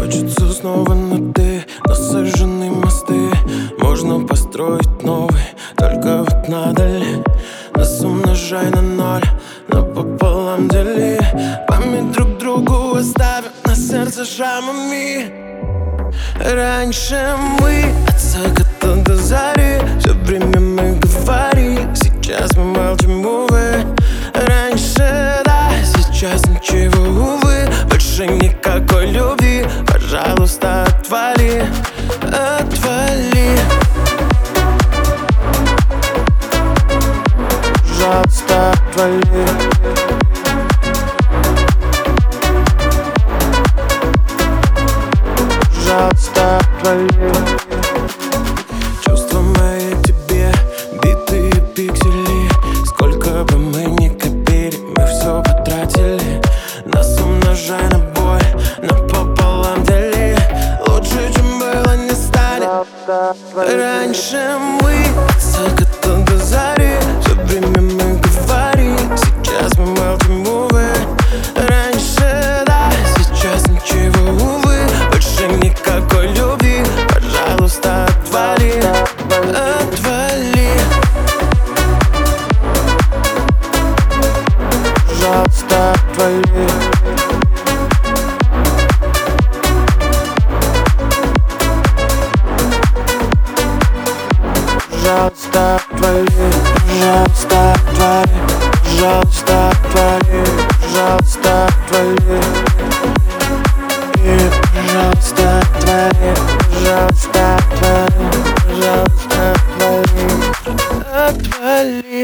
Хочется снова на ты, но сожжены мосты. Можно построить новый, только вот надо ли? Нас умножай на ноль, но пополам дели. Память друг другу оставим на сердце шрамами. Раньше мы от заката до зари все время мы говорили, сейчас мы молчим, увы. Раньше да, сейчас ничего, увы. Больше никакой любви, пожалуйста, отвали, отвали. Пожалуйста, отвали. Пожалуйста, отвали. Чувства мои к тебе, битые пиксели. Сколько бы мы ни копили, мы все потратили. Нас умножай на боль, но пополам дели. Лучше, чем было, не станет. Раньше мы от заката до зари все время мы говорили, сейчас мы молчим, увы. Раньше да, сейчас ничего, увы. Больше никакой любви, пожалуйста, отвали, отвали. Пожалуйста, отвали. Пожалуйста, отвали, пожалуйста, отвали, пожалуйста, отвали, пожалуйста, отвали. И пожалуйста, отвали, пожалуйста, отвали, пожалуйста, отвали, отвали.